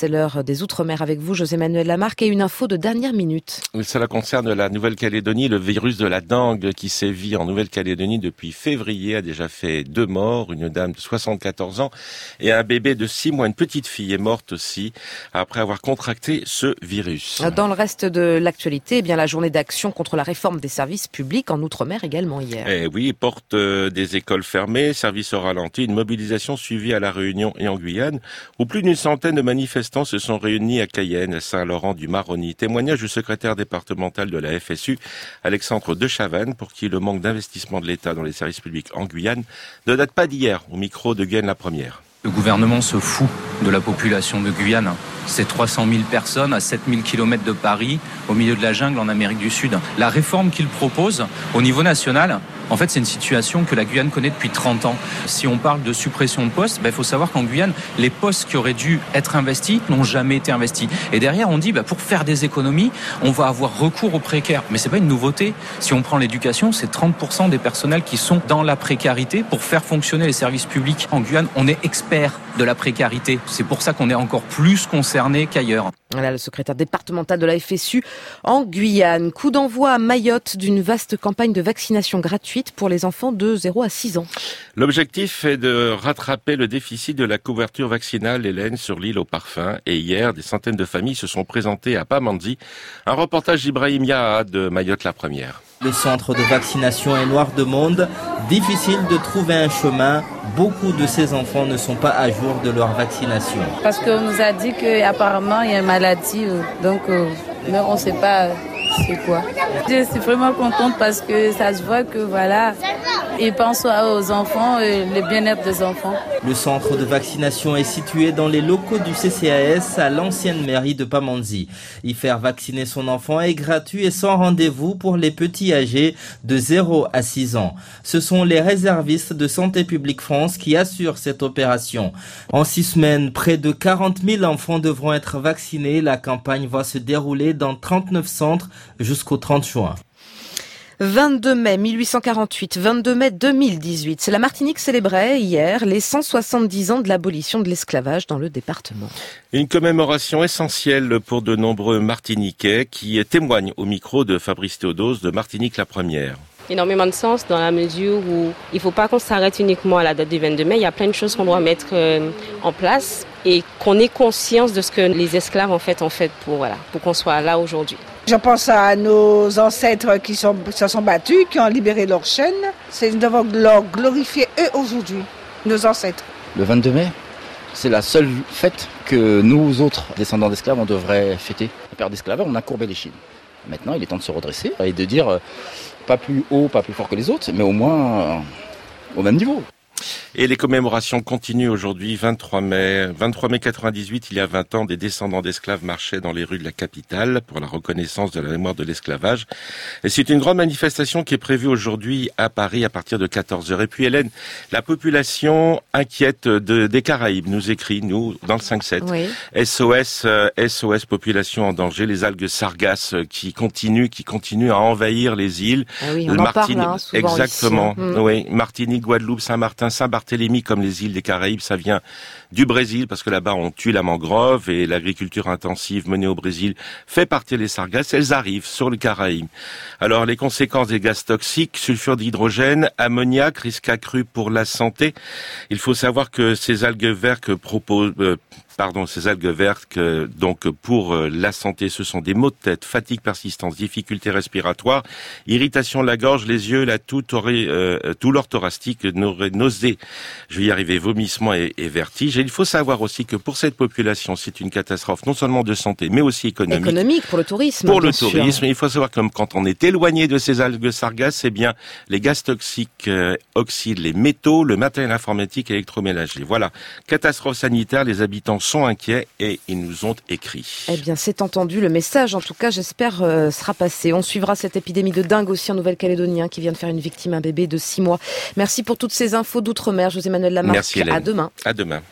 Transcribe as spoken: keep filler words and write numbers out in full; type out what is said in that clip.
C'est l'heure des Outre-mer avec vous, José-Manuel Lamarque, et une info de dernière minute. Oui, cela concerne la Nouvelle-Calédonie. Le virus de la dengue qui sévit en Nouvelle-Calédonie depuis février a déjà fait deux morts. Une dame de soixante-quatorze ans et un bébé de six mois. Une petite fille est morte aussi après avoir contracté ce virus. Dans le reste de l'actualité, eh bien la journée d'action contre la réforme des services publics en Outre-mer également hier. Eh oui, porte des écoles fermées, services au ralenti, une mobilisation suivie à La Réunion et en Guyane, où plus d'une centaine de manifestants se sont réunis à Cayenne, Saint-Laurent-du-Maroni. Témoignage du secrétaire départemental de la F S U, Alexandre de Chavannes, pour qui le manque d'investissement de l'État dans les services publics en Guyane ne date pas d'hier, au micro de Guyane la Première. Le gouvernement se fout de la population de Guyane. C'est trois cent mille personnes à sept mille kilomètres de Paris, au milieu de la jungle en Amérique du Sud. La réforme qu'il propose au niveau national, en fait, c'est une situation que la Guyane connaît depuis trente ans. Si on parle de suppression de postes, il ben, faut savoir qu'en Guyane, les postes qui auraient dû être investis n'ont jamais été investis. Et derrière, on dit, ben, pour faire des économies, on va avoir recours aux précaires. Mais c'est pas une nouveauté. Si on prend l'éducation, c'est trente pour cent des personnels qui sont dans la précarité pour faire fonctionner les services publics. En Guyane, on est expert de la précarité. C'est pour ça qu'on est encore plus concerné qu'ailleurs. Voilà le secrétaire départemental de la F S U en Guyane. Coup d'envoi à Mayotte d'une vaste campagne de vaccination gratuite pour les enfants de zéro à six ans. L'objectif est de rattraper le déficit de la couverture vaccinale, Hélène, sur l'île aux parfums. Et hier, des centaines de familles se sont présentées à Pamandzi. Un reportage d'Ibrahim Yaha de Mayotte la Première. Le centre de vaccination est noir de monde. Difficile de trouver un chemin. Beaucoup de ces enfants ne sont pas à jour de leur vaccination. Parce qu'on nous a dit qu'apparemment il y a une maladie, donc euh, mais on ne sait pas c'est quoi. Je suis vraiment contente parce que ça se voit que voilà, ils pensent aux enfants et le bien-être des enfants. Le centre de vaccination est situé dans les locaux du C C A S à l'ancienne mairie de Pamandzi. Y faire vacciner son enfant est gratuit et sans rendez-vous pour les petits âgés de zéro à six ans. Ce sont les réservistes de Santé publique France qui assurent cette opération. En six semaines, près de quarante mille enfants devront être vaccinés. La campagne va se dérouler dans trente-neuf centres jusqu'au trente juin. vingt-deux mai mille huit cent quarante-huit, vingt-deux mai deux mille dix-huit. C'est la Martinique célébrait hier les cent soixante-dix ans de l'abolition de l'esclavage dans le département. Une commémoration essentielle pour de nombreux Martiniquais qui témoignent au micro de Fabrice Théodose de Martinique la Première. Énormément de sens dans la mesure où il ne faut pas qu'on s'arrête uniquement à la date du vingt-deux mai. Il y a plein de choses qu'on doit mettre en place et qu'on ait conscience de ce que les esclaves en fait ont fait pour, voilà, pour qu'on soit là aujourd'hui. Je pense à nos ancêtres qui sont, se sont battus, qui ont libéré leurs chaînes. C'est, nous devons leur glorifier eux aujourd'hui, nos ancêtres. Le vingt-deux mai, c'est la seule fête que nous autres descendants d'esclaves, on devrait fêter. La période d'esclavage, on a courbé les chines. Maintenant, il est temps de se redresser et de dire, pas plus haut, pas plus fort que les autres, mais au moins euh, au même niveau. Et les commémorations continuent aujourd'hui, vingt-trois mai. vingt-trois mai quatre-vingt-dix-huit, il y a vingt ans, des descendants d'esclaves marchaient dans les rues de la capitale pour la reconnaissance de la mémoire de l'esclavage. Et c'est une grande manifestation qui est prévue aujourd'hui à Paris à partir de quatorze heures. Et puis Hélène, la population inquiète de, des Caraïbes nous écrit, nous, dans le cinq sept. Oui. S O S, euh, S O S, population en danger, les algues sargasses qui continuent, qui continuent à envahir les îles. Ah oui, on le en Martinique, parle, hein, souvent exactement. ici, hein. Oui, Martinique, Guadeloupe, Saint-Martin, Saint-Barthélemy, comme les îles des Caraïbes, ça vient du Brésil, parce que là-bas on tue la mangrove et l'agriculture intensive menée au Brésil fait partir les sargasses, elles arrivent sur le Caraïbe. Alors les conséquences des gaz toxiques, sulfure d'hydrogène, ammoniac, risque accru pour la santé. Il faut savoir que ces algues vertes proposent... Euh, Pardon, ces algues vertes, donc pour la santé, ce sont des maux de tête, fatigue persistante, difficultés respiratoires, irritation de la gorge, les yeux, la toux, euh, douleur thoracique, nausées, je vais y arriver, vomissements et, et vertiges. Et il faut savoir aussi que pour cette population, c'est une catastrophe non seulement de santé, mais aussi économique. Économique pour le tourisme. Pour le sûr. tourisme, il faut savoir que quand on est éloigné de ces algues sargasses, eh bien, les gaz toxiques euh, oxydent les métaux, le matériel informatique et électroménager. Voilà, catastrophe sanitaire, les habitants sont inquiets et ils nous ont écrit. Eh bien, c'est entendu. Le message, en tout cas, j'espère, euh, sera passé. On suivra cette épidémie de dingue aussi en Nouvelle-Calédonie, hein, qui vient de faire une victime, un bébé de six mois. Merci pour toutes ces infos d'outre-mer, José-Manuel Lamarque. Merci Hélène. À demain. À demain.